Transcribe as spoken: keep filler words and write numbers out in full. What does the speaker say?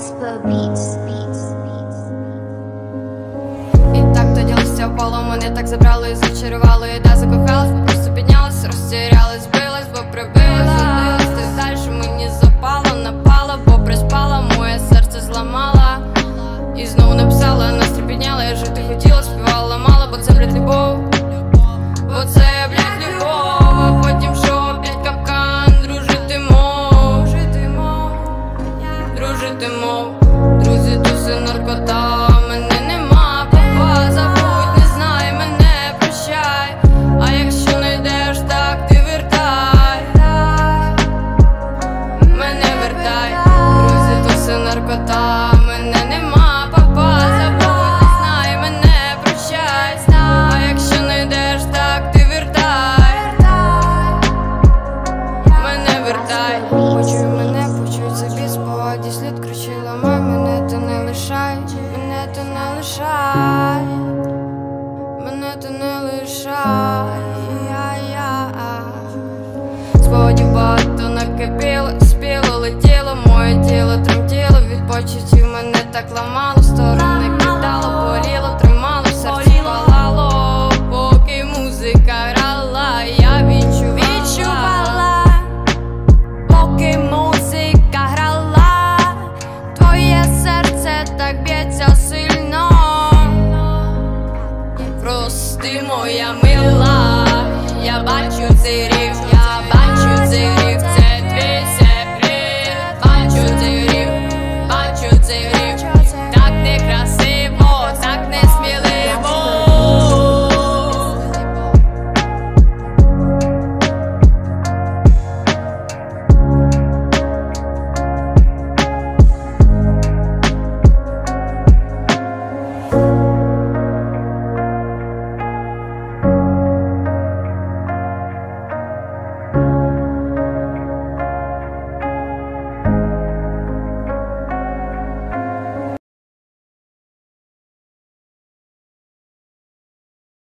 Casper Beats, Beats, Beats. І так тоді листя впало, мене так забрало і зачарувало. І да закохалась, просто піднялась, розтірялась, збилась, бо прибилась, задилась. Ти дальше мені запало, напала, бо приспала, моє серце зламала. І знову написала, настрій підняла, я жити хотіла, співала мало, бо це, блядь, любов. Бо це, блядь, любов. А потім що, п'ять капкан, дружити мов, дружити мов, дружити мов. Друзі, туси, наркота, мене нема, папа, забудь, не знай, мене прощай. А якщо не йдеш, так ти вертай, мене вертай. Друзі, туси, наркота, мене нема, папа, забудь, не знай, мене прощай. А якщо не йдеш, так ти вертай, мене вертай. Почуй мене, почуй собі спогаді слід, кричила май, мене ти не лишай, мене ти не лишай, мене ти не лишай. Спогадів багато накипіло, спіло, летіло, моє тіло тремтіло, від почуттів мене так ламало, сторони кидало, боліло, тримало, серце палало, поки музика грала, я відчувала, відчувала, поки музика грала, твоє серце так б'ється сильно. Прости, моя мила, я бачу цей рів, я бачу цей рів.